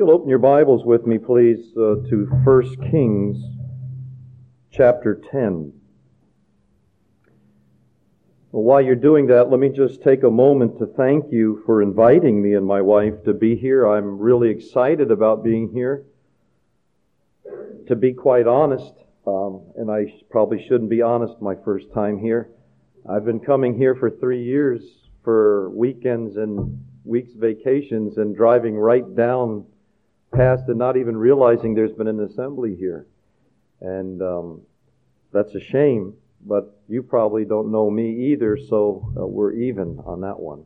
You'll open your Bibles with me, please, to 1 Kings chapter 10. Well, while you're doing that, let me just take a moment to thank you for inviting me and my wife to be here. I'm really excited about being here. To be quite honest, and I probably shouldn't be honest my first time here, I've been coming here for 3 years for weekends and weeks vacations and driving right down past and not even realizing there's been an assembly here. And that's a shame, but you probably don't know me either, so we're even on that one.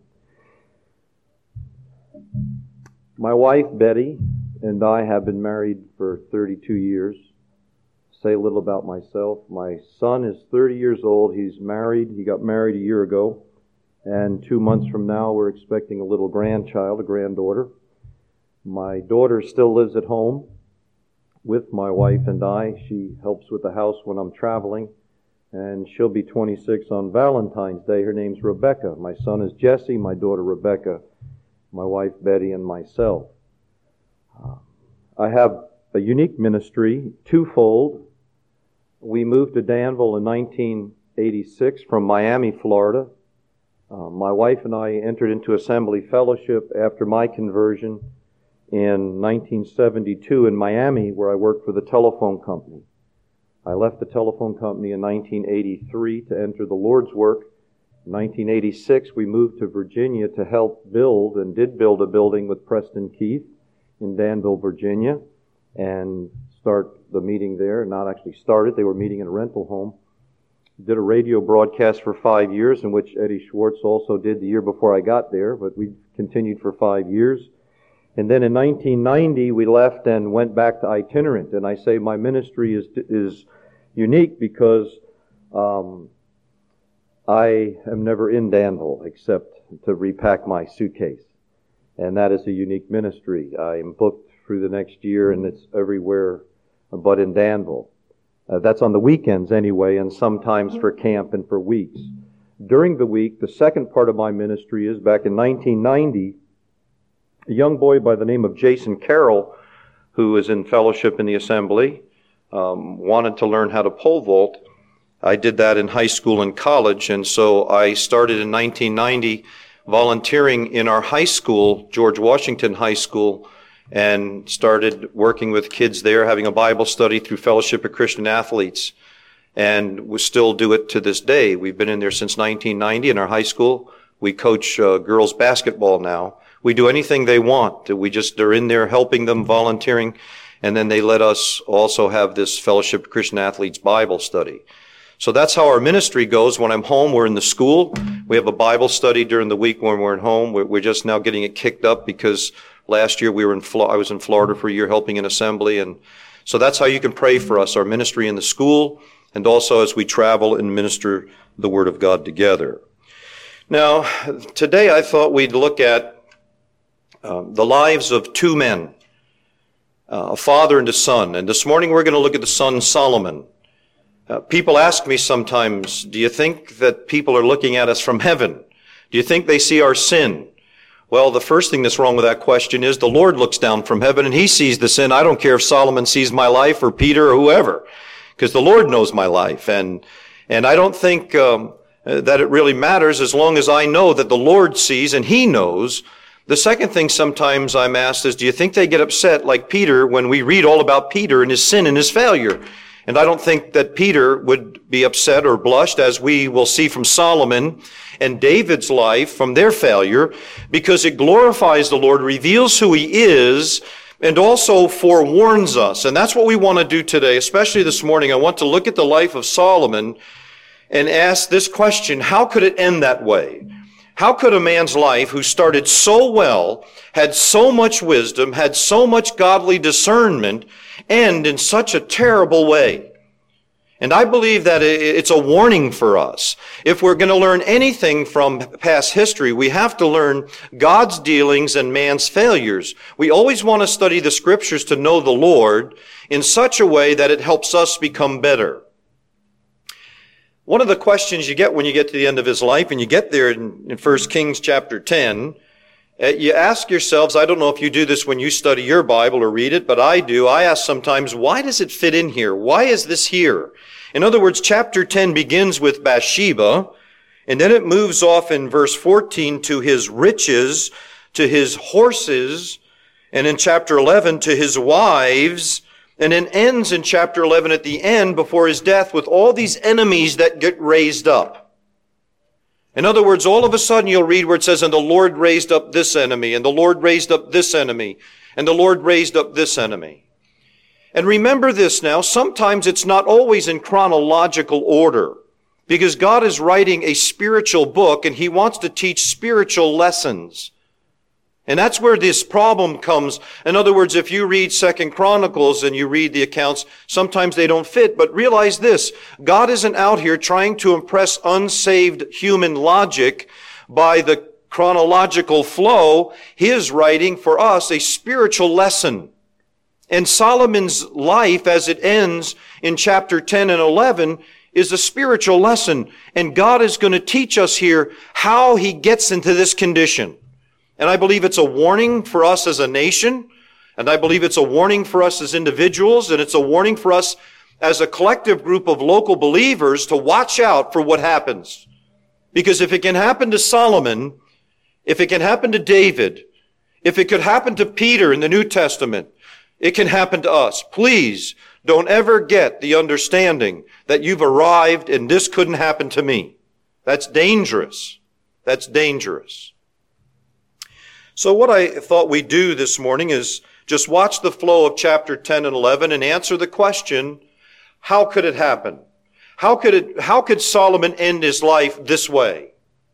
My wife, Betty, and I have been married for 32 years. Say a little about myself. My son is 30 years old. He's married. He got married a year ago. And 2 months from now, we're expecting a little grandchild, a granddaughter. My daughter still lives at home with my wife and I. She helps with the house when I'm traveling. And she'll be 26 on Valentine's Day. Her name's Rebecca. My son is Jesse, my daughter Rebecca, my wife Betty, and myself. I have a unique ministry, twofold. We moved to Danville in 1986 from Miami, Florida. My wife and I entered into Assembly Fellowship after my conversion in 1972 in Miami, where I worked for the telephone company. I left the telephone company in 1983 to enter the Lord's work. In 1986, we moved to Virginia to help build, and did build a building with Preston Keith in Danville, Virginia, and start the meeting there. Not actually started, they were meeting in a rental home. Did a radio broadcast for 5 years, in which Eddie Schwartz also did the year before I got there, but we continued for 5 years. And then in 1990, we left and went back to itinerant. And I say my ministry is unique because I am never in Danville except to repack my suitcase. And that is a unique ministry. I am booked through the next year, and it's everywhere but in Danville. That's on the weekends anyway, and sometimes for camp and for weeks. During the week, the second part of my ministry is back in 1990, a young boy by the name of Jason Carroll, who was in fellowship in the assembly, wanted to learn how to pole vault. I did that in high school and college, and so I started in 1990 volunteering in our high school, George Washington High School, and started working with kids there, having a Bible study through Fellowship of Christian Athletes, and we still do it to this day. We've been in there since 1990 in our high school. We coach girls basketball now. We do anything they want. They're in there helping them, volunteering, and then they let us also have this Fellowship of Christian Athletes Bible study. So that's how our ministry goes. When I'm home, we're in the school. We have a Bible study during the week when we're at home. We're just now getting it kicked up because last year I was in Florida for a year helping in assembly. And so that's how you can pray for us, our ministry in the school, and also as we travel and minister the Word of God together. Now, today I thought we'd look at the lives of two men, a father and a son. And this morning we're going to look at the son Solomon. People ask me sometimes, do you think that people are looking at us from heaven? Do you think they see our sin? Well, the first thing that's wrong with that question is the Lord looks down from heaven and He sees the sin. I don't care if Solomon sees my life or Peter or whoever, because the Lord knows my life. And I don't think that it really matters as long as I know that the Lord sees and He knows. The second thing sometimes I'm asked is, do you think they get upset like Peter when we read all about Peter and his sin and his failure? And I don't think that Peter would be upset or blushed, as we will see from Solomon and David's life from their failure, because it glorifies the Lord, reveals who He is, and also forewarns us. And that's what we want to do today, especially this morning. I want to look at the life of Solomon and ask this question: how could it end that way? How could a man's life who started so well, had so much wisdom, had so much godly discernment, end in such a terrible way? And I believe that it's a warning for us. If we're going to learn anything from past history, we have to learn God's dealings and man's failures. We always want to study the Scriptures to know the Lord in such a way that it helps us become better. One of the questions you get when you get to the end of his life, and you get there in 1 Kings chapter 10, You ask yourselves, I don't know if you do this when you study your Bible or read it, but I do. I ask sometimes, why does it fit in here? Why is this here? In other words, chapter 10 begins with Bathsheba, and then it moves off in verse 14 to his riches, to his horses, and in chapter 11 to his wives, and then ends in chapter 11 at the end before his death with all these enemies that get raised up. In other words, all of a sudden you'll read where it says, and the Lord raised up this enemy, and the Lord raised up this enemy, and the Lord raised up this enemy. And remember this now, sometimes it's not always in chronological order, because God is writing a spiritual book, and He wants to teach spiritual lessons. And that's where this problem comes. In other words, if you read 2 Chronicles and you read the accounts, sometimes they don't fit. But realize this, God isn't out here trying to impress unsaved human logic by the chronological flow. He is writing for us a spiritual lesson. And Solomon's life, as it ends in chapter 10 and 11, is a spiritual lesson. And God is going to teach us here how He gets into this condition. And I believe it's a warning for us as a nation, and I believe it's a warning for us as individuals, and it's a warning for us as a collective group of local believers to watch out for what happens. Because if it can happen to Solomon, if it can happen to David, if it could happen to Peter in the New Testament, it can happen to us. Please don't ever get the understanding that you've arrived and this couldn't happen to me. That's dangerous. That's dangerous. So what I thought we'd do this morning is just watch the flow of chapter 10 and 11 and answer the question, how could it happen? How could Solomon end his life this way?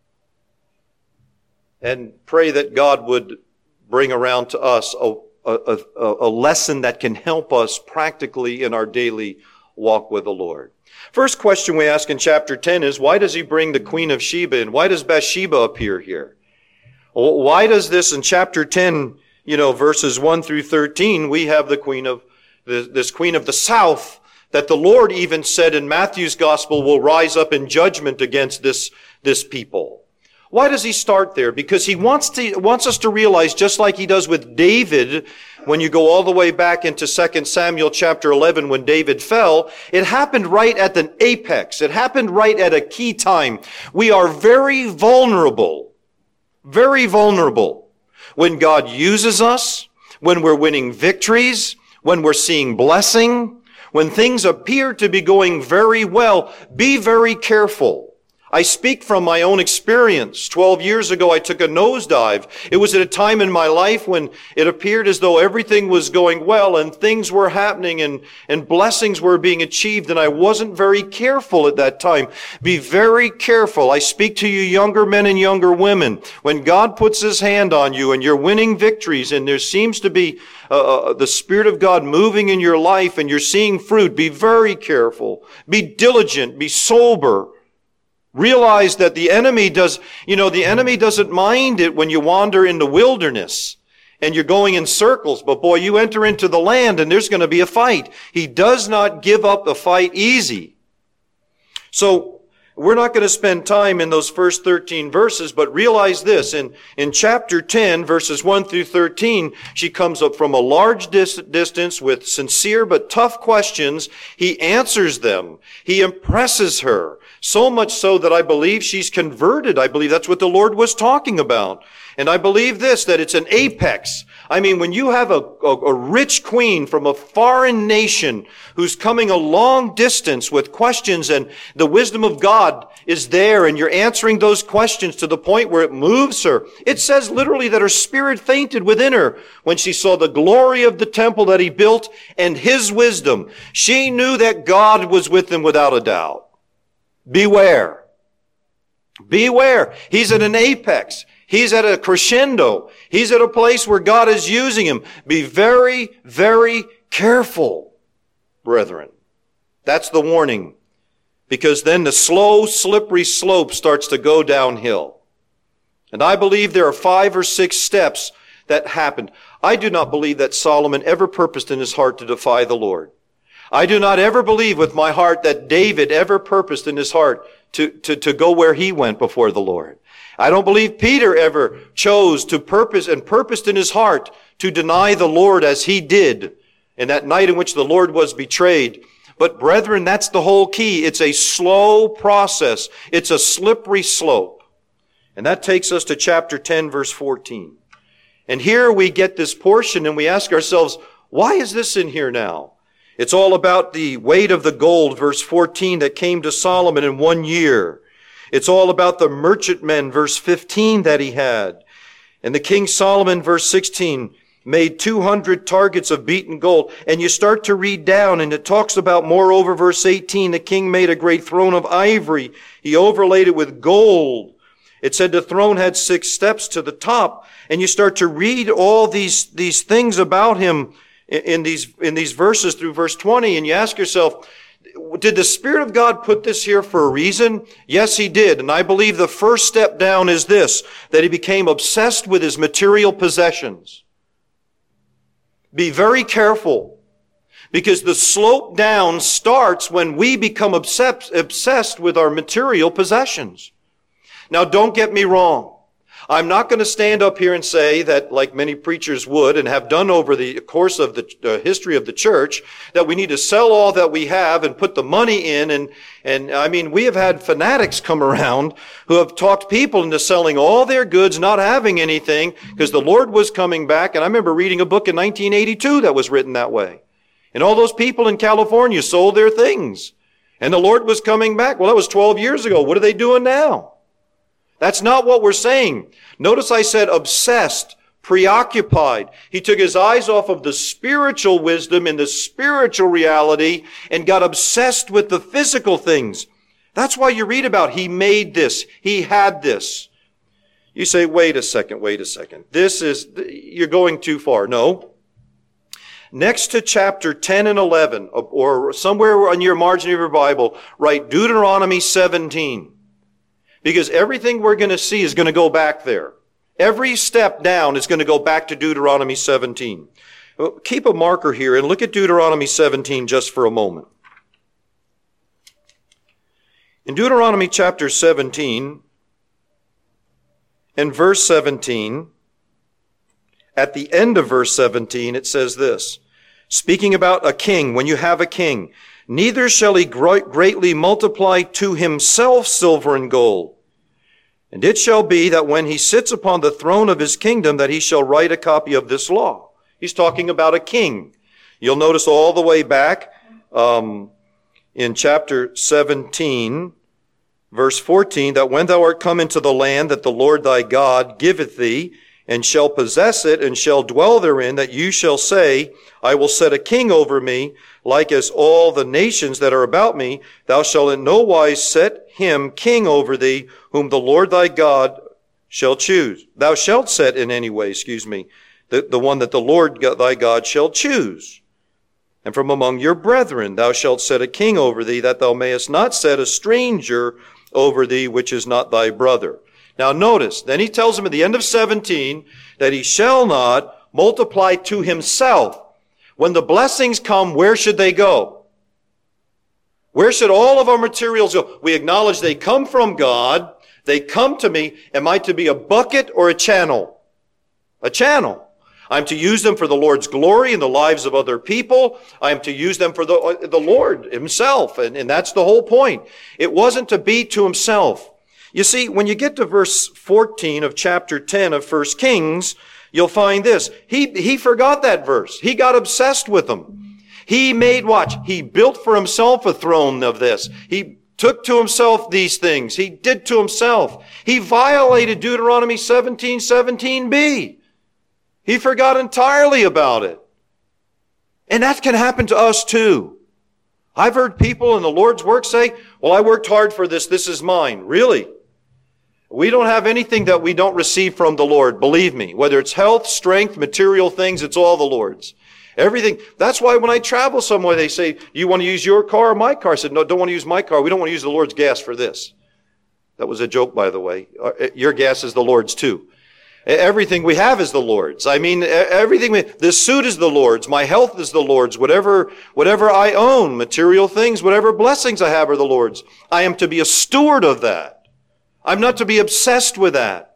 And pray that God would bring around to us a lesson that can help us practically in our daily walk with the Lord. First question we ask in chapter 10 is, why does he bring the Queen of Sheba in? Why does Bathsheba appear here? Why does this in chapter 10, verses 1 through 13, we have this queen of the south that the Lord even said in Matthew's gospel will rise up in judgment against this people. Why does he start there? Because he wants us to realize, just like he does with David, when you go all the way back into 2 Samuel chapter 11 when David fell, it happened right at the apex. It happened right at a key time. We are very vulnerable when God uses us, when we're winning victories, when we're seeing blessing, when things appear to be going very well. Be very careful. I speak from my own experience. 12 years ago, I took a nosedive. It was at a time in my life when it appeared as though everything was going well and things were happening and blessings were being achieved, and I wasn't very careful at that time. Be very careful. I speak to you younger men and younger women. When God puts His hand on you and you're winning victories and there seems to be the Spirit of God moving in your life and you're seeing fruit, be very careful. Be diligent. Be sober. Realize that the enemy doesn't mind it when you wander in the wilderness and you're going in circles. But boy, you enter into the land and there's going to be a fight. He does not give up the fight easy. So we're not going to spend time in those first 13 verses, but realize this. In chapter 10, verses 1 through 13, she comes up from a large distance with sincere but tough questions. He answers them. He impresses her. So much so that I believe she's converted. I believe that's what the Lord was talking about. And I believe this, that it's an apex. I mean, when you have a rich queen from a foreign nation who's coming a long distance with questions and the wisdom of God is there and you're answering those questions to the point where it moves her. It says literally that her spirit fainted within her when she saw the glory of the temple that He built and His wisdom. She knew that God was with them without a doubt. Beware. Beware. He's at an apex. He's at a crescendo. He's at a place where God is using him. Be very, very careful, brethren. That's the warning. Because then the slow, slippery slope starts to go downhill. And I believe there are 5 or 6 steps that happened. I do not believe that Solomon ever purposed in his heart to defy the Lord. I do not ever believe with my heart that David ever purposed in his heart to go where he went before the Lord. I don't believe Peter ever chose to purposed in his heart to deny the Lord as he did in that night in which the Lord was betrayed. But brethren, that's the whole key. It's a slow process. It's a slippery slope. And that takes us to chapter 10, verse 14. And here we get this portion and we ask ourselves, why is this in here now? It's all about the weight of the gold, verse 14, that came to Solomon in 1 year. It's all about the merchantmen, verse 15, that he had. And the King Solomon, verse 16, made 200 targets of beaten gold. And you start to read down, and it talks about, moreover, verse 18, the king made a great throne of ivory. He overlaid it with gold. It said the throne had 6 steps to the top. And you start to read all these things about him in these verses through verse 20, and you ask yourself, did the Spirit of God put this here for a reason? Yes, He did. And I believe the first step down is this, that he became obsessed with his material possessions. Be very careful, because the slope down starts when we become obsessed with our material possessions. Now, don't get me wrong. I'm not going to stand up here and say that, like many preachers would and have done over the course of the history of the church, that we need to sell all that we have and put the money in. And I mean, we have had fanatics come around who have talked people into selling all their goods, not having anything, because the Lord was coming back. And I remember reading a book in 1982 that was written that way. And all those people in California sold their things. And the Lord was coming back. Well, that was 12 years ago. What are they doing now? That's not what we're saying. Notice I said obsessed, preoccupied. He took his eyes off of the spiritual wisdom and the spiritual reality and got obsessed with the physical things. That's why you read about he made this, he had this. You say, wait a second. You're going too far. No. Next to chapter 10 and 11, or somewhere on your margin of your Bible, write Deuteronomy 17. Because everything we're going to see is going to go back there. Every step down is going to go back to Deuteronomy 17. Well, keep a marker here and look at Deuteronomy 17 just for a moment. In Deuteronomy chapter 17 and verse 17, at the end of verse 17, it says this, speaking about a king, when you have a king, neither shall he greatly multiply to himself silver and gold. And it shall be that when he sits upon the throne of his kingdom, that he shall write a copy of this law. He's talking about a king. You'll notice all the way back in chapter 17, verse 14, that when thou art come into the land that the Lord thy God giveth thee, and shall possess it, and shall dwell therein, that you shall say, I will set a king over me, like as all the nations that are about me. Thou shalt in no wise set him king over thee, whom the Lord thy God shall choose. Thou shalt set in any way, the one that the Lord thy God shall choose. And from among your brethren thou shalt set a king over thee, that thou mayest not set a stranger over thee, which is not thy brother. Now notice, then he tells him at the end of 17 that he shall not multiply to himself. When the blessings come, where should they go? Where should all of our materials go? We acknowledge they come from God. They come to me. Am I to be a bucket or a channel? A channel. I'm to use them for the Lord's glory in the lives of other people. I'm to use them for the Lord himself. And that's the whole point. It wasn't to be to himself. You see, when you get to verse 14 of chapter 10 of 1 Kings, you'll find this. He forgot that verse. He got obsessed with them. He built for himself a throne of this. He took to himself these things. He did to himself. He violated Deuteronomy 17:17b. He forgot entirely about it. And that can happen to us too. I've heard people in the Lord's work say, well, I worked hard for this. This is mine. Really? We don't have anything that we don't receive from the Lord. Believe me. Whether it's health, strength, material things, it's all the Lord's. Everything. That's why when I travel somewhere, they say, you want to use your car or my car? I said, no, don't want to use my car. We don't want to use the Lord's gas for this. That was a joke, by the way. Your gas is the Lord's too. Everything we have is the Lord's. I mean, this suit is the Lord's. My health is the Lord's. Whatever I own, material things, whatever blessings I have are the Lord's. I am to be a steward of that. I'm not to be obsessed with that.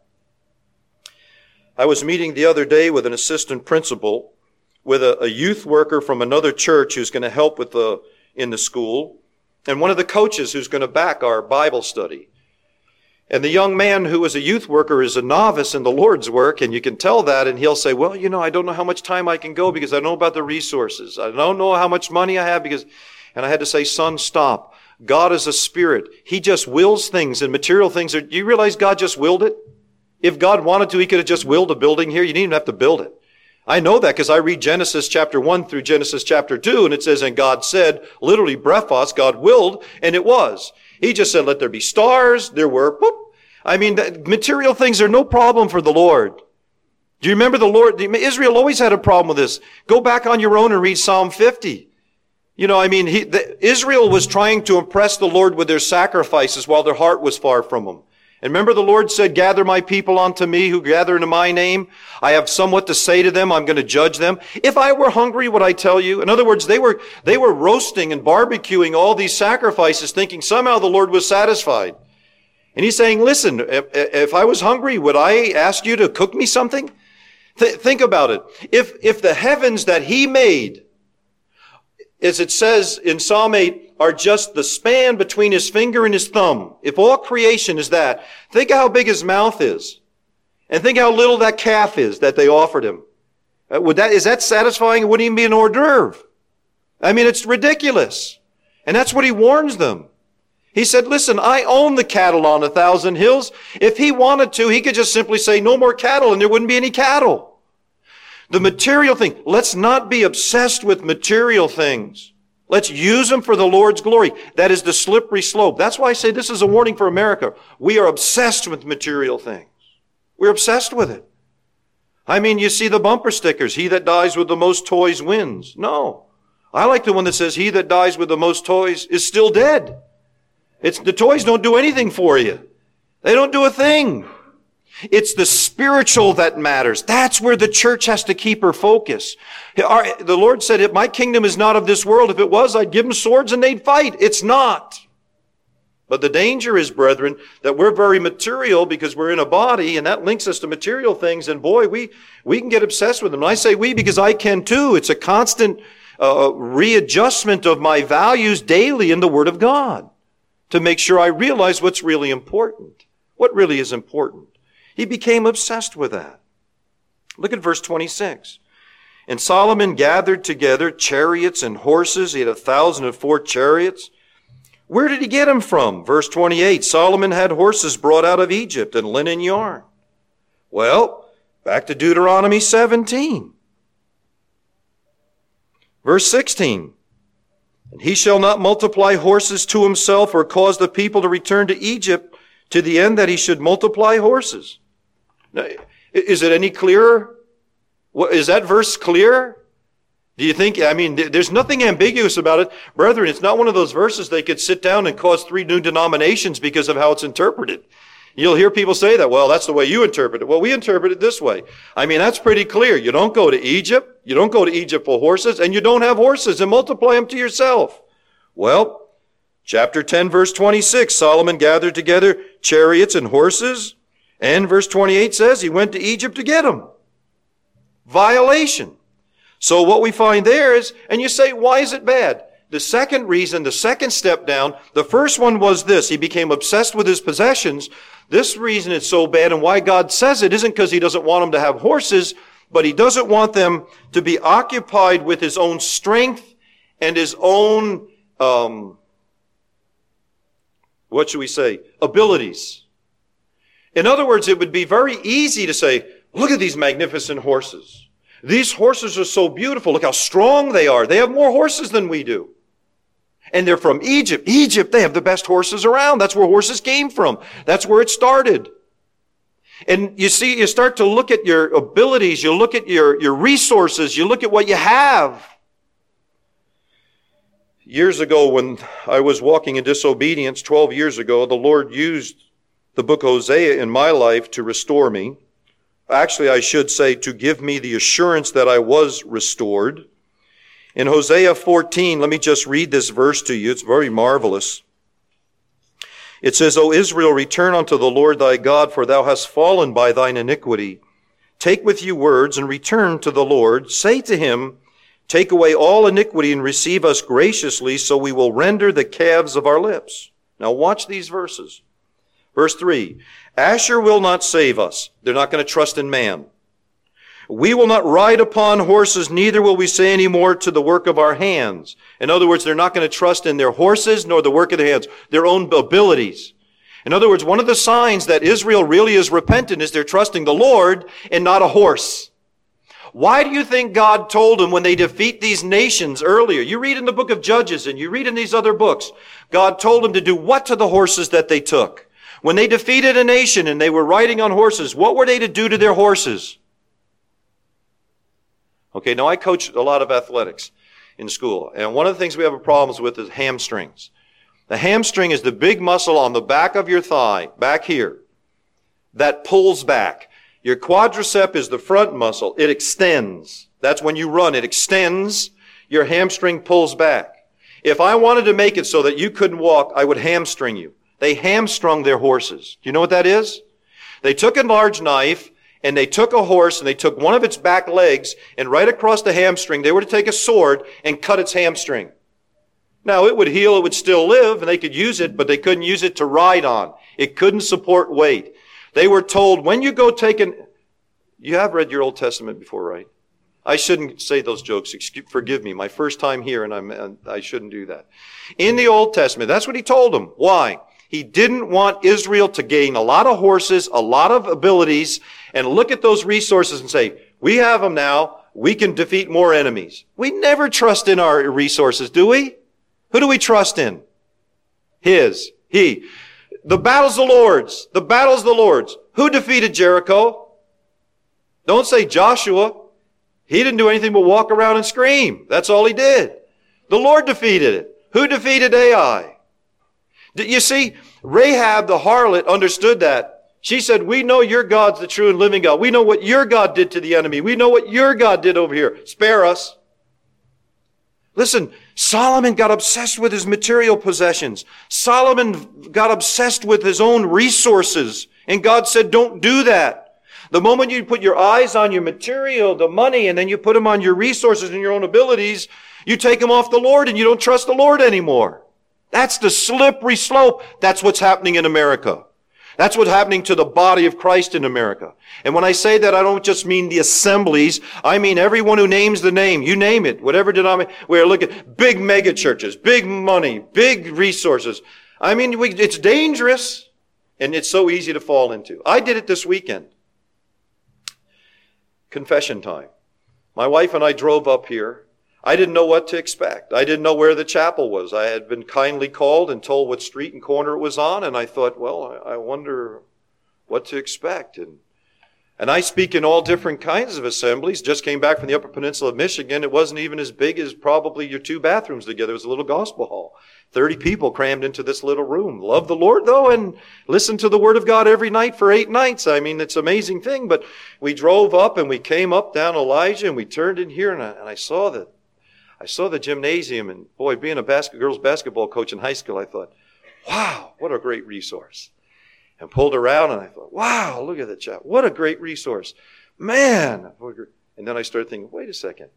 I was meeting the other day with an assistant principal with a youth worker from another church who's going to help in the school, and one of the coaches who's going to back our Bible study. And the young man who is a youth worker is a novice in the Lord's work, and you can tell that, and he'll say, well, I don't know how much time I can go because I don't know about the resources. I don't know how much money I have and I had to say, son, stop. God is a spirit. He just wills things, and material things do you realize God just willed it? If God wanted to, He could have just willed a building here. You didn't even have to build it. I know that because I read Genesis chapter 1 through Genesis chapter 2, and it says, and God said, literally brephos, God willed, and it was. He just said, let there be stars. There were, whoop. I mean, material things are no problem for the Lord. Do you remember the Lord? Israel always had a problem with this. Go back on your own and read Psalm 50. Israel was trying to impress the Lord with their sacrifices while their heart was far from Him. And remember the Lord said, gather my people unto me who gather into my name. I have somewhat to say to them. I'm going to judge them. If I were hungry, would I tell you? In other words, they were roasting and barbecuing all these sacrifices thinking somehow the Lord was satisfied. And He's saying, listen, if I was hungry, would I ask you to cook me something? Think about it. If the heavens that He made, as it says in Psalm 8, are just the span between His finger and His thumb. If all creation is that, think how big His mouth is. And think how little that calf is that they offered Him. Is that satisfying? It wouldn't even be an hors d'oeuvre. I mean, it's ridiculous. And that's what He warns them. He said, listen, I own the cattle on 1,000 hills. If He wanted to, He could just simply say no more cattle and there wouldn't be any cattle. The material thing, let's not be obsessed with material things. Let's use them for the Lord's glory. That is the slippery slope. That's why I say this is a warning for America. We are obsessed with material things. We're obsessed with it. I mean, you see the bumper stickers, he that dies with the most toys wins. No. I like the one that says, he that dies with the most toys is still dead. The toys don't do anything for you. They don't do a thing. It's the spiritual that matters. That's where the church has to keep her focus. The Lord said, my kingdom is not of this world. If it was, I'd give them swords and they'd fight. It's not. But the danger is, brethren, that we're very material because we're in a body, and that links us to material things. And boy, we can get obsessed with them. And I say we because I can too. It's a constant readjustment of my values daily in the Word of God to make sure I realize what's really important. What really is important. He became obsessed with that. Look at verse 26. And Solomon gathered together chariots and horses. He had 1,004 chariots. Where did he get them from? Verse 28. Solomon had horses brought out of Egypt and linen yarn. Well, back to Deuteronomy 17. Verse 16. And he shall not multiply horses to himself or cause the people to return to Egypt to the end that he should multiply horses. Now, is it any clearer? Is that verse clear? Do you think, there's nothing ambiguous about it. Brethren, it's not one of those verses they could sit down and cause 3 new denominations because of how it's interpreted. You'll hear people say that, well, that's the way you interpret it. Well, we interpret it this way. That's pretty clear. You don't go to Egypt. You don't go to Egypt for horses, and you don't have horses and multiply them to yourself. Well, chapter 10, verse 26, Solomon gathered together chariots and horses, and verse 28 says he went to Egypt to get them. Violation. So what we find there is, and you say, why is it bad? The second reason, the second step down, the first one was this. He became obsessed with his possessions. This reason it's so bad and why God says it isn't because He doesn't want them to have horses, but He doesn't want them to be occupied with his own strength and his own, abilities. In other words, it would be very easy to say, look at these magnificent horses. These horses are so beautiful. Look how strong they are. They have more horses than we do. And they're from Egypt. Egypt, they have the best horses around. That's where horses came from. That's where it started. And you see, you start to look at your abilities. You look at your resources. You look at what you have. Years ago, when I was walking in disobedience, 12 years ago, the Lord used the book Hosea in my life to restore me. Actually, I should say to give me the assurance that I was restored. In Hosea 14, let me just read this verse to you. It's very marvelous. It says, O Israel, return unto the Lord thy God, for thou hast fallen by thine iniquity. Take with you words and return to the Lord. Say to him, take away all iniquity and receive us graciously, so we will render the calves of our lips. Now watch these verses. Verse 3, Asher will not save us. They're not going to trust in man. We will not ride upon horses, neither will we say any more to the work of our hands. In other words, they're not going to trust in their horses nor the work of their hands, their own abilities. In other words, one of the signs that Israel really is repentant is they're trusting the Lord and not a horse. Why do you think God told them when they defeat these nations earlier? You read in the book of Judges and you read in these other books, God told them to do what to the horses that they took? When they defeated a nation and they were riding on horses, what were they to do to their horses? Okay, now I coach a lot of athletics in school, and one of the things we have problems with is hamstrings. The hamstring is the big muscle on the back of your thigh, back here, that pulls back. Your quadricep is the front muscle. It extends. That's when you run. It extends. Your hamstring pulls back. If I wanted to make it so that you couldn't walk, I would hamstring you. They hamstrung their horses. Do you know what that is? They took a large knife, and they took a horse, and they took one of its back legs, and right across the hamstring, they were to take a sword and cut its hamstring. Now, it would heal, it would still live, and they could use it, but they couldn't use it to ride on. It couldn't support weight. They were told, when you go take you have read your Old Testament before, right? I shouldn't say those jokes. Forgive me. My first time here, and I shouldn't do that. In the Old Testament, that's what he told them. Why? He didn't want Israel to gain a lot of horses, a lot of abilities, and look at those resources and say, we have them now. We can defeat more enemies. We never trust in our resources, do we? Who do we trust in? He. The battle's the Lord's. The battle's the Lord's. Who defeated Jericho? Don't say Joshua. He didn't do anything but walk around and scream. That's all he did. The Lord defeated it. Who defeated Ai? You see, Rahab the harlot understood that. She said, we know your God's the true and living God. We know what your God did to the enemy. We know what your God did over here. Spare us. Listen, Solomon got obsessed with his material possessions. Solomon got obsessed with his own resources. And God said, don't do that. The moment you put your eyes on your material, the money, and then you put them on your resources and your own abilities, you take them off the Lord and you don't trust the Lord anymore. That's the slippery slope. That's what's happening in America. That's what's happening to the body of Christ in America. And when I say that, I don't just mean the assemblies. I mean everyone who names the name. You name it. Whatever denomination. We're looking at big mega churches, big money, big resources. I mean, it's dangerous. And it's so easy to fall into. I did it this weekend. Confession time. My wife and I drove up here. I didn't know what to expect. I didn't know where the chapel was. I had been kindly called and told what street and corner it was on, and I thought, well, I wonder what to expect. And I speak in all different kinds of assemblies. Just came back from the Upper Peninsula of Michigan. It wasn't even as big as probably your two bathrooms together. It was a little gospel hall. 30 people crammed into this little room. Love the Lord, though, and listen to the Word of God every night for 8 nights. I mean, it's an amazing thing. But we drove up, and we came up down Elijah, and we turned in here, and I saw the gymnasium, and boy, being a girls basketball coach in high school, I thought, wow, what a great resource. And pulled around, and I thought, wow, look at that chapel. What a great resource. Man. And then I started thinking, wait a second.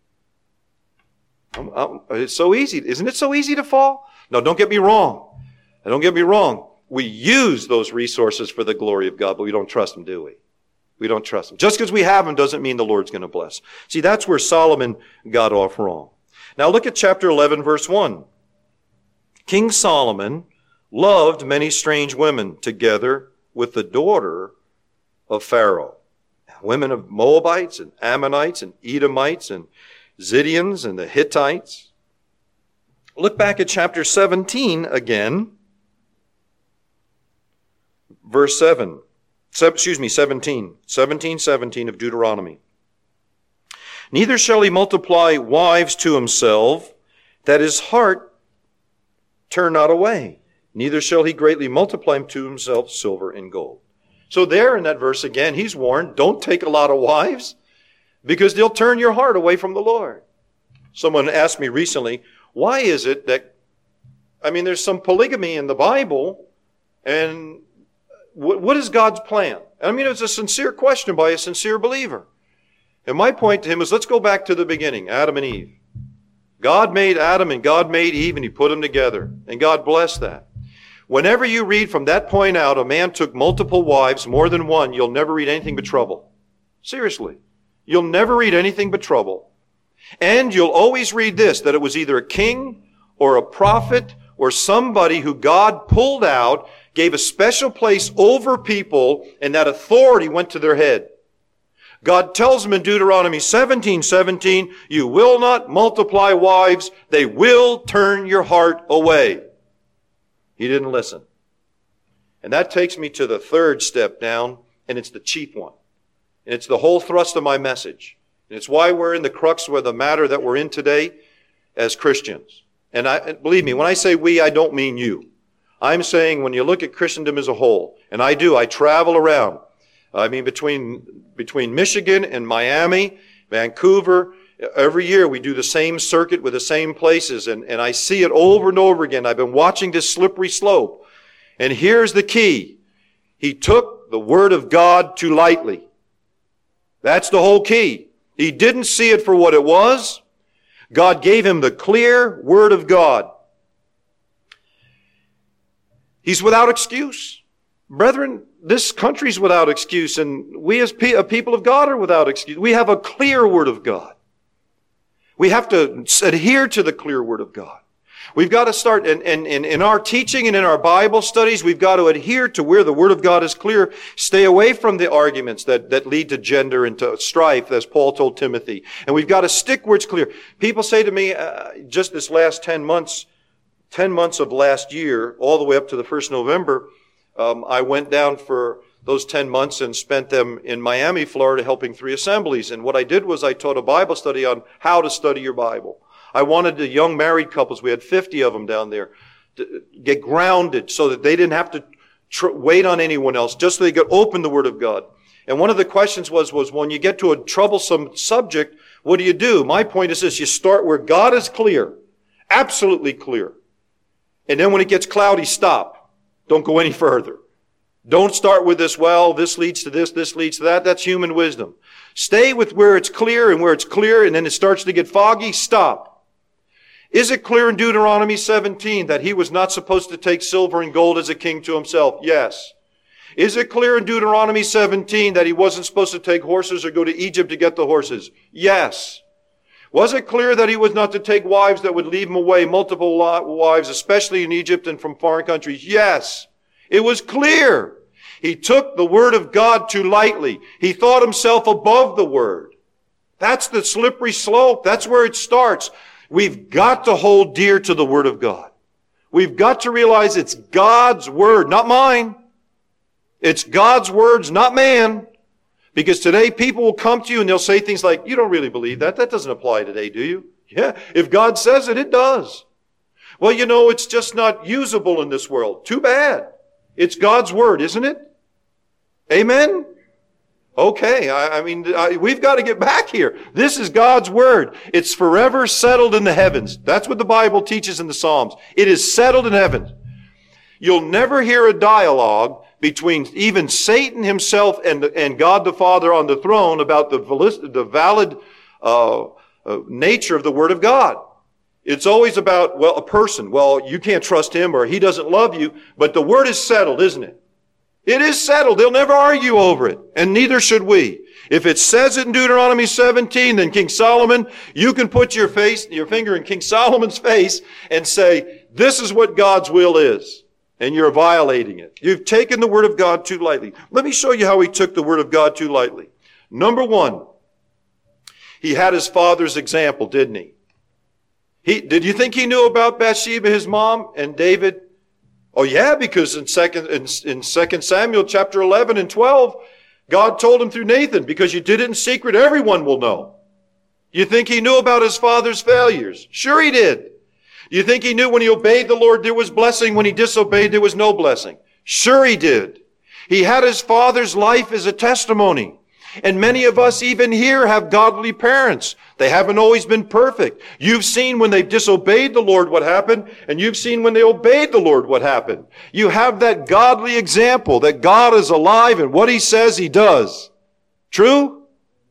It's so easy. Isn't it so easy to fall? No, don't get me wrong. Don't get me wrong. We use those resources for the glory of God, but we don't trust them, do we? We don't trust them. Just because we have them doesn't mean the Lord's going to bless. See, that's where Solomon got off wrong. Now look at chapter 11, verse 1. King Solomon loved many strange women together with the daughter of Pharaoh. Women of Moabites and Ammonites and Edomites and Zidonians and the Hittites. Look back at chapter 17 again. Verse 7. 17 of Deuteronomy. Neither shall he multiply wives to himself, that his heart turn not away. Neither shall he greatly multiply to himself silver and gold. So there in that verse again, he's warned, don't take a lot of wives, because they'll turn your heart away from the Lord. Someone asked me recently, why is it that, there's some polygamy in the Bible, And what is God's plan? I mean, it's a sincere question by a sincere believer. And my point to him is, let's go back to the beginning, Adam and Eve. God made Adam and God made Eve, and He put them together. And God blessed that. Whenever you read from that point out, a man took multiple wives, more than one, you'll never read anything but trouble. Seriously. You'll never read anything but trouble. And you'll always read this, that it was either a king or a prophet or somebody who God pulled out, gave a special place over people, and that authority went to their head. God tells them in Deuteronomy 17:17, you will not multiply wives, they will turn your heart away. He didn't listen. And that takes me to the third step down, and it's the chief one. And it's the whole thrust of my message. And it's why we're in the crux of the matter that we're in today as Christians. And believe me, when I say we, I don't mean you. I'm saying when you look at Christendom as a whole, and I travel around. I mean, between Michigan and Miami, Vancouver, every year we do the same circuit with the same places, and I see it over and over again. I've been watching this slippery slope. And here's the key. He took the Word of God too lightly. That's the whole key. He didn't see it for what it was. God gave him the clear Word of God. He's without excuse. Brethren, this country's without excuse, and we as a people of God are without excuse. We have a clear Word of God. We have to adhere to the clear Word of God. We've got to start, in our teaching and in our Bible studies, we've got to adhere to where the Word of God is clear. Stay away from the arguments that lead to gender and to strife, as Paul told Timothy. And we've got to stick where it's clear. People say to me, just this last 10 months of last year, all the way up to the 1st November, I went down for those 10 months and spent them in Miami, Florida, helping 3 assemblies. And what I did was I taught a Bible study on how to study your Bible. I wanted the young married couples, we had 50 of them down there, to get grounded so that they didn't have to wait on anyone else, just so they could open the Word of God. And one of the questions was when you get to a troublesome subject, what do? My point is this, you start where God is clear, absolutely clear. And then when it gets cloudy, stop. Don't go any further. Don't start with this, well, this leads to this leads to that. That's human wisdom. Stay with where it's clear, and then it starts to get foggy, stop. Is it clear in Deuteronomy 17 that he was not supposed to take silver and gold as a king to himself? Yes. Is it clear in Deuteronomy 17 that he wasn't supposed to take horses or go to Egypt to get the horses? Yes. Was it clear that he was not to take wives that would leave him away, multiple wives, especially in Egypt and from foreign countries? Yes. It was clear. He took the Word of God too lightly. He thought himself above the Word. That's the slippery slope. That's where it starts. We've got to hold dear to the Word of God. We've got to realize it's God's Word, not mine. It's God's words, not man. Because today people will come to you and they'll say things like, you don't really believe that. That doesn't apply today, do you? Yeah, if God says it, it does. Well, it's just not usable in this world. Too bad. It's God's Word, isn't it? Amen? Okay, we've got to get back here. This is God's Word. It's forever settled in the heavens. That's what the Bible teaches in the Psalms. It is settled in heaven. You'll never hear a dialogue between even Satan himself and God the Father on the throne about the valid nature of the Word of God. It's always about, a person. Well, you can't trust him or he doesn't love you, but the Word is settled, isn't it? It is settled. They'll never argue over it, and neither should we. If it says it in Deuteronomy 17, then King Solomon, you can put your finger in King Solomon's face and say, this is what God's will is, and you're violating it. You've taken the Word of God too lightly. Let me show you how he took the Word of God too lightly. Number one, he had his father's example, didn't he? Did you think he knew about Bathsheba, his mom, and David? Oh yeah, because in 2 Samuel chapter 11 and 12, God told him through Nathan, because you did it in secret, everyone will know. You think he knew about his father's failures? Sure he did. You think he knew when he obeyed the Lord there was blessing, when he disobeyed there was no blessing? Sure he did. He had his father's life as a testimony. And many of us even here have godly parents. They haven't always been perfect. You've seen when they've disobeyed the Lord what happened, and you've seen when they obeyed the Lord what happened. You have that godly example that God is alive and what He says He does. True?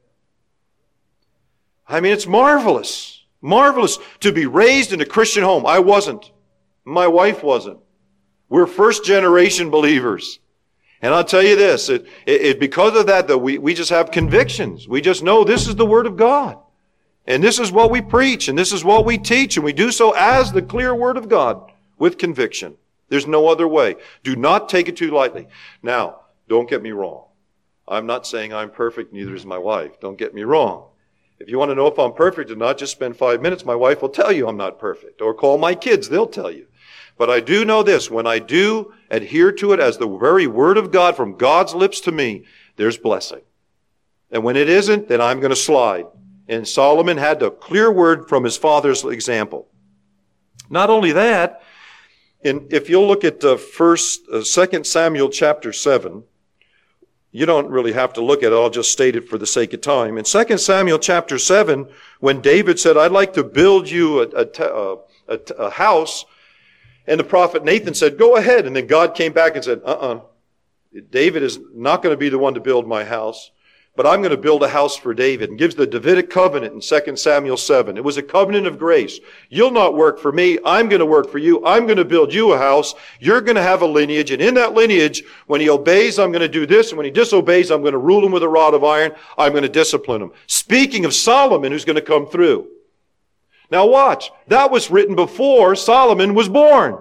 I mean, it's marvelous. Marvelous to be raised in a Christian home. I wasn't. My wife wasn't. We're first generation believers. And I'll tell you this, because of that, we just have convictions. We just know this is the Word of God. And this is what we preach, and this is what we teach, and we do so as the clear Word of God with conviction. There's no other way. Do not take it too lightly. Now, don't get me wrong. I'm not saying I'm perfect, neither is my wife. Don't get me wrong. If you want to know if I'm perfect or not, just spend 5 minutes. My wife will tell you I'm not perfect. Or call my kids, they'll tell you. But I do know this, when I do adhere to it as the very Word of God from God's lips to me, there's blessing. And when it isn't, then I'm going to slide. And Solomon had the clear word from his father's example. Not only that, if you'll look at 2 Samuel chapter 7, you don't really have to look at it, I'll just state it for the sake of time. In 2 Samuel chapter 7, when David said, I'd like to build you a house, and the prophet Nathan said, go ahead. And then God came back and said, David is not going to be the one to build my house, but I'm going to build a house for David. And gives the Davidic covenant in 2 Samuel 7. It was a covenant of grace. You'll not work for me. I'm going to work for you. I'm going to build you a house. You're going to have a lineage. And in that lineage, when he obeys, I'm going to do this. And when he disobeys, I'm going to rule him with a rod of iron. I'm going to discipline him. Speaking of Solomon, who's going to come through. Now watch, that was written before Solomon was born.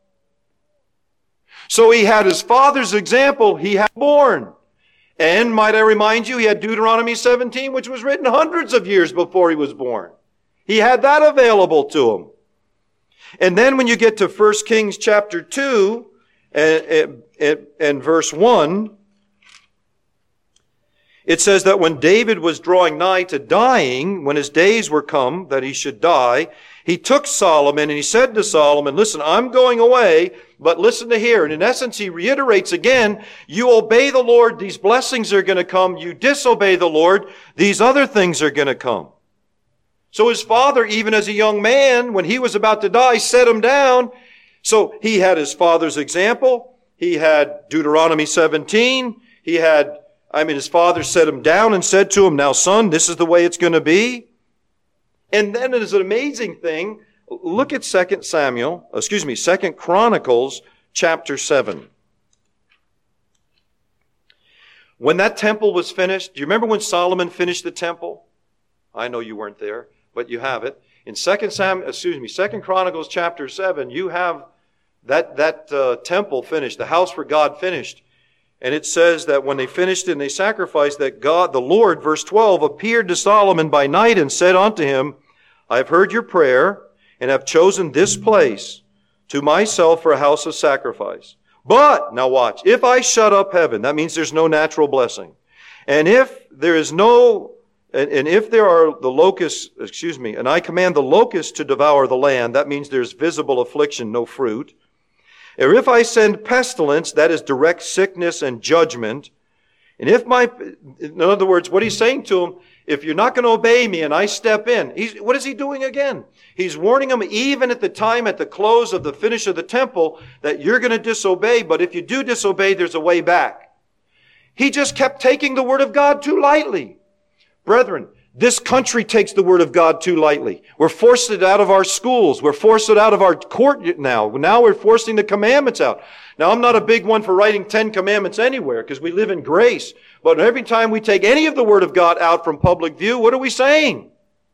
So he had his father's example, he had born. And might I remind you, he had Deuteronomy 17, which was written hundreds of years before he was born. He had that available to him. And then when you get to 1 Kings chapter 2 and verse 1, it says that when David was drawing nigh to dying, when his days were come that he should die, he took Solomon and he said to Solomon, listen, I'm going away, but listen to here. And in essence, he reiterates again, you obey the Lord, these blessings are going to come. You disobey the Lord, these other things are going to come. So his father, even as a young man, when he was about to die, set him down. So he had his father's example. He had Deuteronomy 17. His father set him down and said to him, now son, this is the way it's going to be. And then it is an amazing thing. Look at 2 Chronicles chapter 7. When that temple was finished, do you remember when Solomon finished the temple? I know you weren't there, but you have it. In 2 Chronicles chapter 7, you have that temple finished, the house for God finished. And it says that when they finished it and they sacrificed, that God, the Lord, verse 12, appeared to Solomon by night and said unto him, I have heard your prayer and have chosen this place to myself for a house of sacrifice. But, now watch, if I shut up heaven, that means there's no natural blessing. And if there are the locusts, and I command the locusts to devour the land, that means there's visible affliction, no fruit. Or if I send pestilence, that is direct sickness and judgment. And in other words, what he's saying to him, if you're not going to obey me and I step in, what is he doing again? He's warning him even at the time, at the close of the finish of the temple, that you're going to disobey, but if you do disobey, there's a way back. He just kept taking the Word of God too lightly. Brethren, this country takes the Word of God too lightly. We're forced it out of our schools. We're forced it out of our court now. Now we're forcing the commandments out. Now I'm not a big one for writing 10 commandments anywhere because we live in grace. But every time we take any of the Word of God out from public view, what are we saying?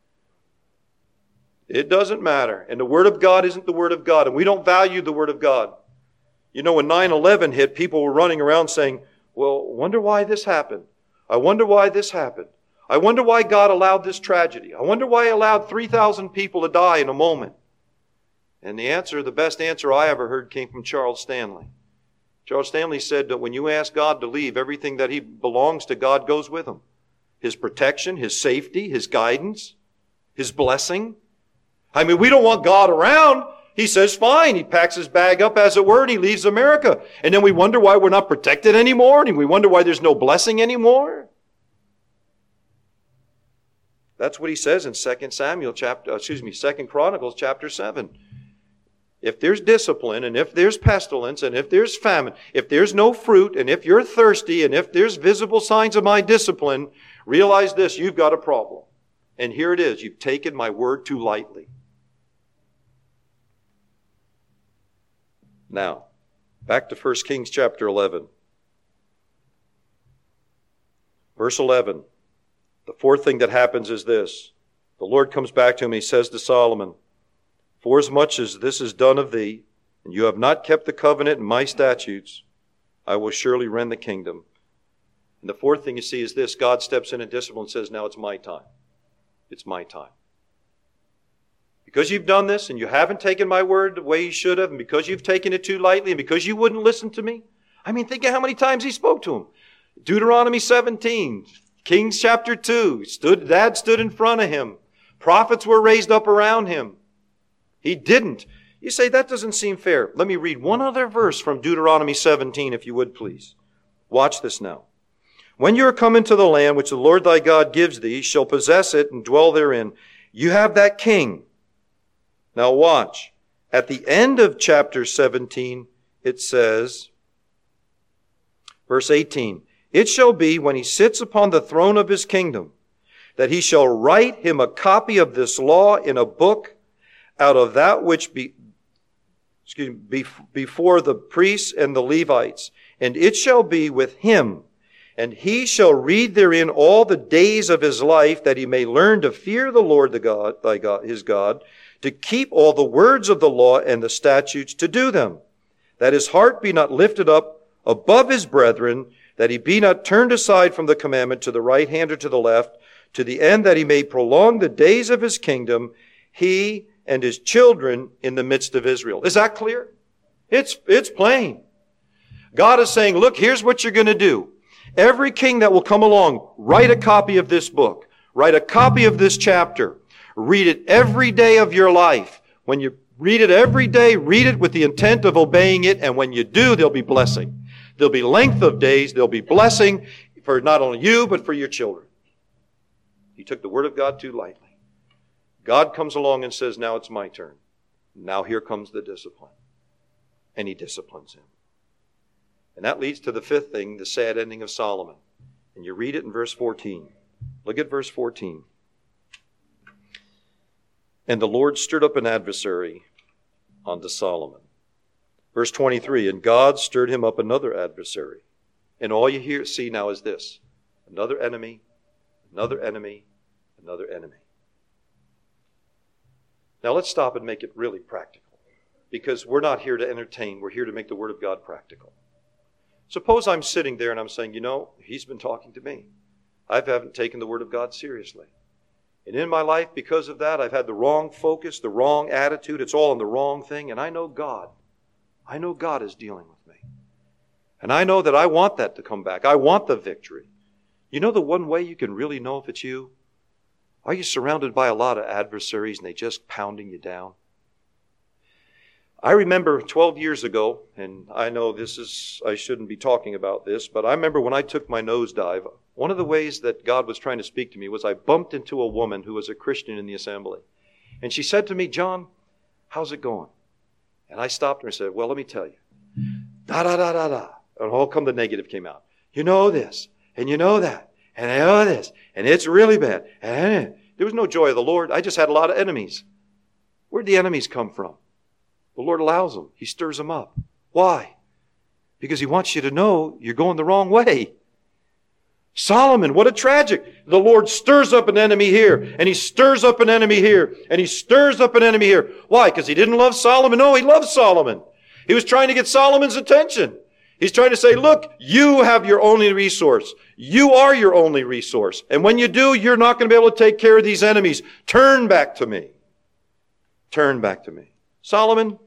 It doesn't matter. And the Word of God isn't the Word of God. And we don't value the Word of God. You know, when 9/11 hit, people were running around saying, well, wonder why this happened. I wonder why this happened. I wonder why God allowed this tragedy. I wonder why He allowed 3,000 people to die in a moment. And the best answer I ever heard came from Charles Stanley. Charles Stanley said that when you ask God to leave, everything that He belongs to God goes with Him. His protection, His safety, His guidance, His blessing. I mean, we don't want God around. He says, fine. He packs his bag up, as it were, and he leaves America. And then we wonder why we're not protected anymore, and we wonder why there's no blessing anymore. That's what he says in 2 Chronicles chapter 7. If there's discipline, and if there's pestilence, and if there's famine, if there's no fruit, and if you're thirsty, and if there's visible signs of my discipline, realize this, you've got a problem. And here it is, you've taken my word too lightly. Now, back to 1 Kings chapter 11. Verse 11. The fourth thing that happens is this. The Lord comes back to him and he says to Solomon, "Forasmuch as this is done of thee, and you have not kept the covenant and my statutes, I will surely rend the kingdom." And the fourth thing you see is this. God steps in and discipline and says, now it's my time. It's my time. Because you've done this and you haven't taken my word the way you should have, and because you've taken it too lightly, and because you wouldn't listen to me. I mean, think of how many times he spoke to him. Deuteronomy 17, Kings chapter 2, Dad stood in front of him. Prophets were raised up around him. He didn't. You say, that doesn't seem fair. Let me read one other verse from Deuteronomy 17, if you would, please. Watch this now. "When you are come into the land which the Lord thy God gives thee, shall possess it and dwell therein. You have that king." Now watch. At the end of chapter 17, it says, verse 18, "It shall be when he sits upon the throne of his kingdom, that he shall write him a copy of this law in a book out of that which before the priests and the Levites. And it shall be with him, and he shall read therein all the days of his life, that he may learn to fear the Lord his God, to keep all the words of the law and the statutes to do them, that his heart be not lifted up above his brethren, that he be not turned aside from the commandment to the right hand or to the left, to the end that he may prolong the days of his kingdom, he and his children in the midst of Israel." Is that clear? It's plain. God is saying, look, here's what you're going to do. Every king that will come along, write a copy of this book. Write a copy of this chapter. Read it every day of your life. When you read it every day, read it with the intent of obeying it. And when you do, there'll be blessing. There'll be length of days. There'll be blessing for not only you, but for your children. He took the word of God too lightly. God comes along and says, now it's my turn. Now here comes the discipline. And he disciplines him. And that leads to the fifth thing, the sad ending of Solomon. And you read it in verse 14. Look at verse 14. "And the Lord stirred up an adversary unto Solomon." Verse 23, "And God stirred him up another adversary." And all you see now is this. Another enemy, another enemy, another enemy. Now let's stop and make it really practical. Because we're not here to entertain. We're here to make the Word of God practical. Suppose I'm sitting there and I'm saying, he's been talking to me. I haven't taken the Word of God seriously. And in my life, because of that, I've had the wrong focus, the wrong attitude. It's all on the wrong thing. And I know God is dealing with me. And I know that I want that to come back. I want the victory. You know the one way you can really know if it's you? Are you surrounded by a lot of adversaries and they just pounding you down? I remember 12 years ago, and I know I shouldn't be talking about this, but I remember when I took my nosedive, one of the ways that God was trying to speak to me was I bumped into a woman who was a Christian in the assembly. And she said to me, "John, how's it going?" And I stopped her and said, "Well, let me tell you. Da-da-da-da-da." And all come the negative came out. "You know this, and you know that, and I know this, and it's really bad." And there was no joy of the Lord. I just had a lot of enemies. Where'd the enemies come from? The Lord allows them. He stirs them up. Why? Because he wants you to know you're going the wrong way. Solomon, what a tragic. The Lord stirs up an enemy here, and he stirs up an enemy here, and he stirs up an enemy here. Why? Because he didn't love Solomon? No, he loved Solomon. He was trying to get Solomon's attention. He's trying to say, look, you have your only resource. You are your only resource. And when you do, you're not going to be able to take care of these enemies. Turn back to me. Turn back to me. Solomon,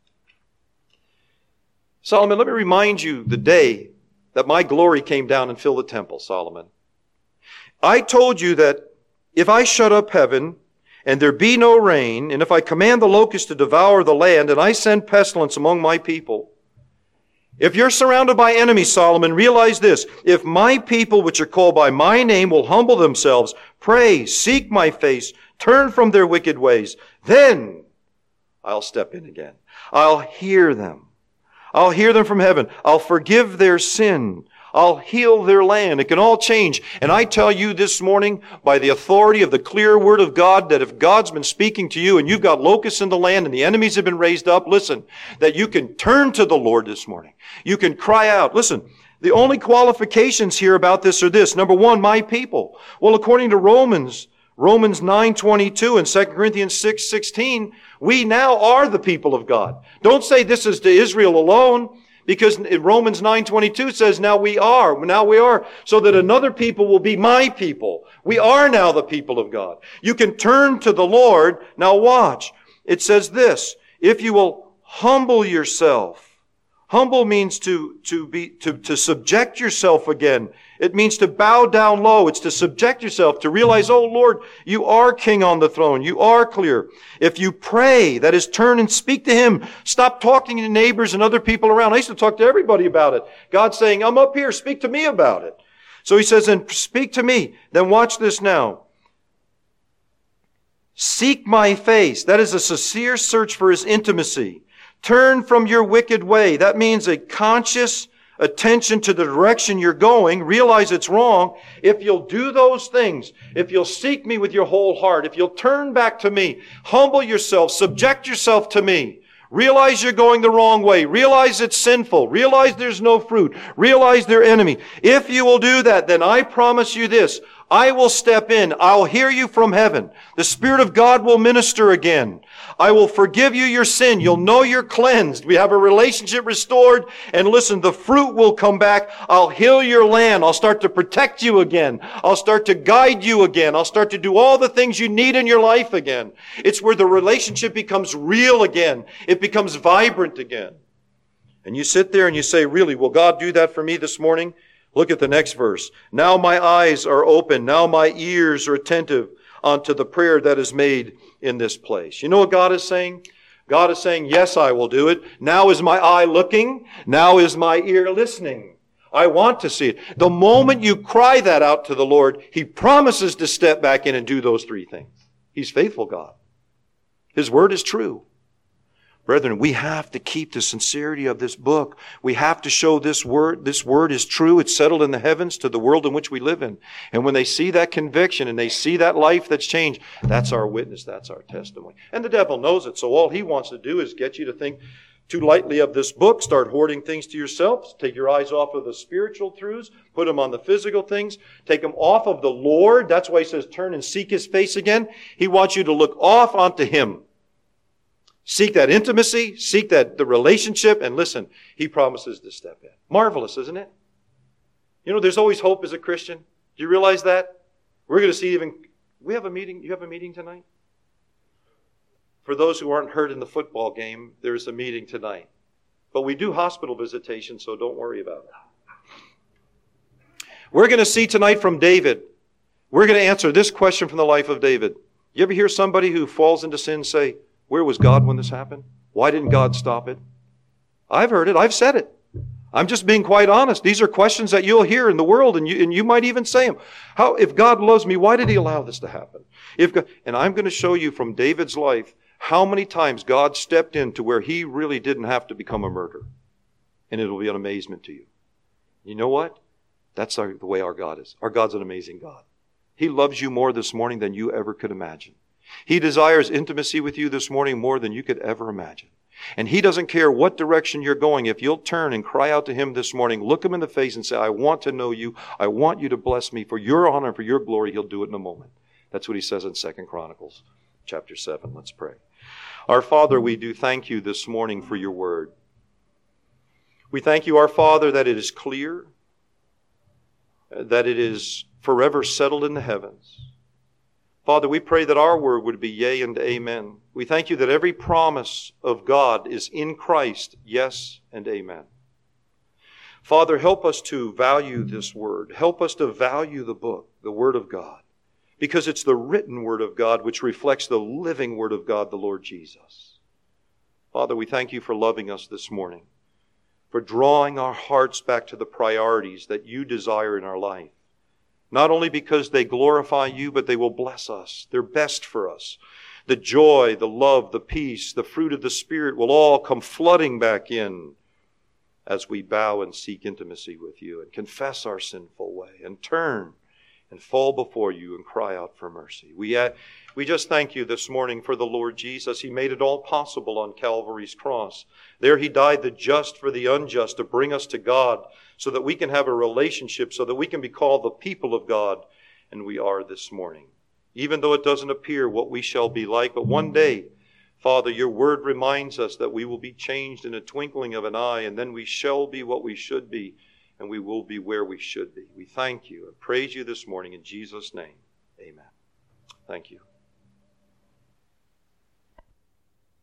let me remind you the day that my glory came down and filled the temple, Solomon. I told you that if I shut up heaven and there be no rain, and if I command the locusts to devour the land, and I send pestilence among my people, If you're surrounded by enemies, Solomon, realize this. If my people, which are called by my name, will humble themselves, pray, seek my face, turn from their wicked ways, then I'll step in again. I'll hear them. I'll hear them from heaven. I'll forgive their sin. I'll heal their land. It can all change. And I tell you this morning, by the authority of the clear word of God, that if God's been speaking to you and you've got locusts in the land and the enemies have been raised up, listen, that you can turn to the Lord this morning. You can cry out. Listen, the only qualifications here about this are this. Number one, my people. Well, according to Romans 9:22 and 2 Corinthians 6:16, we now are the people of God. Don't say this is to Israel alone, because in Romans 9:22 says now we are, so that another people will be my people. We are now the people of God. You can turn to the Lord. Now watch. It says this, if you will humble yourself. Humble means to subject yourself again. It means to bow down low. It's to subject yourself, to realize, oh Lord, you are king on the throne. You are clear. If you pray, that is, turn and speak to Him. Stop talking to neighbors and other people around. I used to talk to everybody about it. God's saying, I'm up here, speak to me about it. So He says, and speak to me. Then watch this now. Seek my face. That is a sincere search for His intimacy. Turn from your wicked way. That means a conscious attention to the direction you're going. Realize it's wrong. If you'll do those things, if you'll seek me with your whole heart, if you'll turn back to me, humble yourself, subject yourself to me, realize you're going the wrong way, realize it's sinful, realize there's no fruit, realize they're enemy. If you will do that, then I promise you this, I will step in. I'll hear you from heaven. The Spirit of God will minister again. I will forgive you your sin. You'll know you're cleansed. We have a relationship restored. And listen, the fruit will come back. I'll heal your land. I'll start to protect you again. I'll start to guide you again. I'll start to do all the things you need in your life again. It's where the relationship becomes real again. It becomes vibrant again. And you sit there and you say, really, will God do that for me this morning? Look at the next verse. Now my eyes are open. Now my ears are attentive unto the prayer that is made in this place. You know what God is saying? God is saying, yes, I will do it. Now is my eye looking. Now is my ear listening. I want to see it. The moment you cry that out to the Lord, He promises to step back in and do those three things. He's faithful God. His word is true. Brethren, we have to keep the sincerity of this book. We have to show this word is true. It's settled in the heavens to the world in which we live in. And when they see that conviction and they see that life that's changed, that's our witness. That's our testimony. And the devil knows it. So all he wants to do is get you to think too lightly of this book. Start hoarding things to yourself. Take your eyes off of the spiritual truths. Put them on the physical things. Take them off of the Lord. That's why He says turn and seek His face again. He wants you to look off onto Him. Seek that intimacy, seek the relationship, and listen, He promises to step in. Marvelous, isn't it? You know, there's always hope as a Christian. Do you realize that? We're going to see we have a meeting. You have a meeting tonight? For those who aren't hurt in the football game, there's a meeting tonight. But we do hospital visitation, so don't worry about it. We're going to see tonight from David. We're going to answer this question from the life of David. You ever hear somebody who falls into sin say, where was God when this happened? Why didn't God stop it? I've heard it. I've said it. I'm just being quite honest. These are questions that you'll hear in the world, and you might even say them. If God loves me, why did He allow this to happen? And I'm going to show you from David's life how many times God stepped in to where he really didn't have to become a murderer. And it'll be an amazement to you. You know what? That's the way our God is. Our God's an amazing God. He loves you more this morning than you ever could imagine. He desires intimacy with you this morning more than you could ever imagine. And He doesn't care what direction you're going. If you'll turn and cry out to Him this morning, look Him in the face and say, I want to know you. I want you to bless me for your honor and for your glory. He'll do it in a moment. That's what He says in 2 Chronicles chapter 7. Let's pray. Our Father, we do thank You this morning for Your word. We thank You, our Father, that it is clear, that it is forever settled in the heavens. Father, we pray that our word would be yea and amen. We thank You that every promise of God is in Christ, yes and amen. Father, help us to value this word. Help us to value the book, the Word of God, because it's the written Word of God which reflects the living Word of God, the Lord Jesus. Father, we thank You for loving us this morning, for drawing our hearts back to the priorities that you desire in our life. Not only because they glorify you, but they will bless us. They're best for us. The joy, the love, the peace, the fruit of the Spirit will all come flooding back in as we bow and seek intimacy with you and confess our sinful way and turn and fall before you and cry out for mercy. We just thank you this morning for the Lord Jesus. He made it all possible on Calvary's cross. There He died the just for the unjust to bring us to God so that we can have a relationship, so that we can be called the people of God. And we are this morning. Even though it doesn't appear what we shall be like, but one day, Father, your word reminds us that we will be changed in a twinkling of an eye, and then we shall be what we should be, and we will be where we should be. We thank you and praise you this morning in Jesus' name. Amen. Thank you.